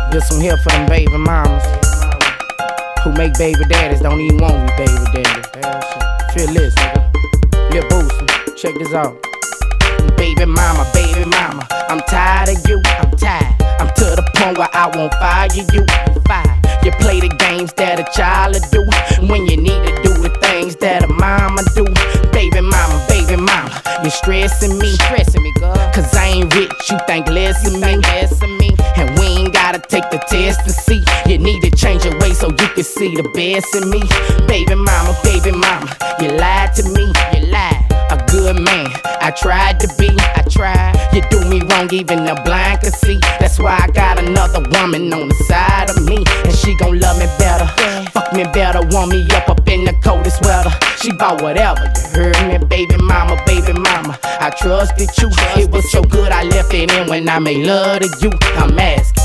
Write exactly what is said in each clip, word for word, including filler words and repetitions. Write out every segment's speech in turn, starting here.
This one here for them baby mamas who make baby daddies don't even want me baby daddy. Feel this, nigga. Lil Boosie, check this out. Baby mama, baby mama, I'm tired of you, I'm tired. I'm to the point where I won't fire you, fire. You play the games that a child will do when you need to do the things that a mama do. Baby mama, baby mama, you stressing me, stressing me, girl. Cause I ain't rich, you think less of me, less of me. And we ain't gotta take the test to see. You need to change your ways so you can see the best in me. Baby mama, baby mama, you lied to me, you lied. A good man, I tried to be, I tried. You do me wrong, even the blind can see. That's why I got another woman on the side of me, and she gon' love me better, fuck me better, warm me up up in the coldest weather. She bought whatever, you heard me, baby mama, baby mama. I trusted you, it was so good I left it in when I made love to you. I'm asking,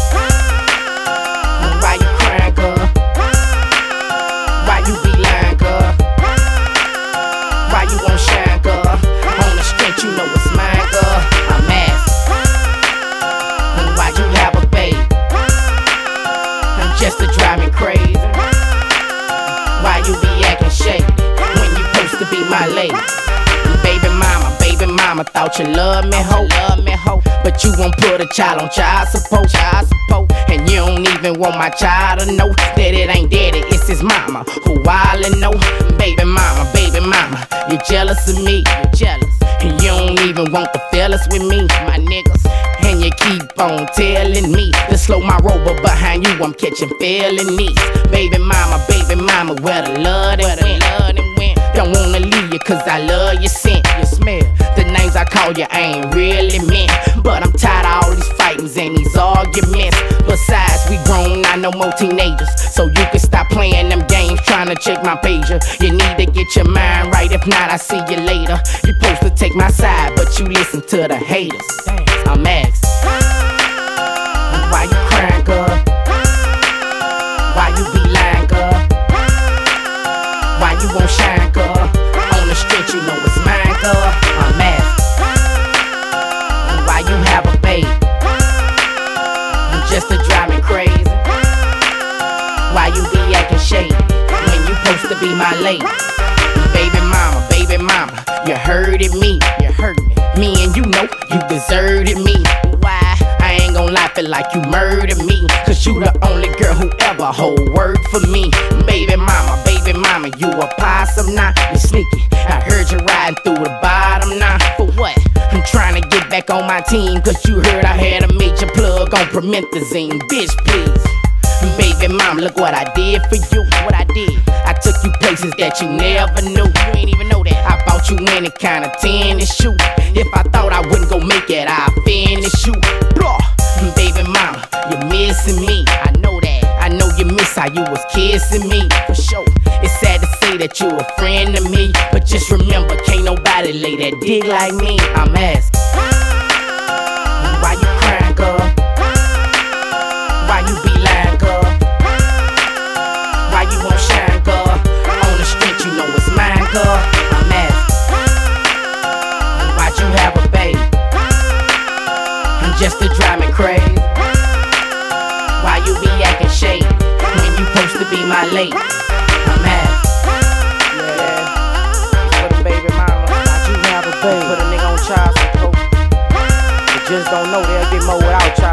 why you crying, girl? Why you be lying, girl? Why you won't shine, girl? On the street, you know it's mine, girl. I'm asking, why you have a baby? And just to drive me crazy. Why you be acting shady when you supposed to be my lady? Baby mama, baby mama, thought you loved me, ho, love me, ho. But you won't put a child on child support, child support. And you don't even want my child to know that it ain't daddy, it's his mama who wildin' know. Baby mama, baby mama, you jealous of me, you jealous. And you don't even want the fellas with me, my niggas. And you keep on telling me to slow my rover behind you, I'm catching felonies. Baby mama, baby mama, where the love that went, went. Don't wanna leave you cause I love your scent, your smell. The names I call you I ain't really meant, but I'm tired of all these fightings and these arguments. Besides, we grown, not no more teenagers, so you can stop playing them games trying to check my pager. You need to get your mind right, if not I see you later. You supposed to take my side, but you listen to the haters. I'm asking, why you crying, girl? Why you be lying, girl? Why you won't shine, girl? On the street, you know it's mine, girl. I'm asking, why you have a baby? Just to drive me crazy. Why you be acting shady when you supposed to be my lady? Baby mama, baby mama, you hurted me, you hurt me. Me and you know you deserted me. Why? I ain't gon' lie, feel like you murdered me. Cause you the only girl who ever hold word for me. Baby mama, baby mama, you a possum now, you sneaky. I heard you riding through the bottom now. For what? I'm trying to get back on my team, cause you heard I had a major plug on promethazine. Bitch, please. Baby mama, look what I did for you, what I did. I took you places that you never knew. You ain't even know that. I bought you any kind of tennis shoe. If I thought I wouldn't go make it, I'd finish you. Blah. Baby mama, you're missing me. I know that. I know you miss how you was kissing me, for sure. It's sad to say that you a friend to me, but just remember, can't nobody lay that dick like me. I'm asking, why you crying, girl? Why you be lying, girl? Why you won't shine, girl? On the street, you know it's mine, girl. I'm asking, why'd you have a baby? And just to drive me crazy. Why you be acting shady when you supposed to be my lady? I'm asking, yeah, for the baby mama, why'd you have a baby? Put a nigga on child support. You just don't know they'll get more without child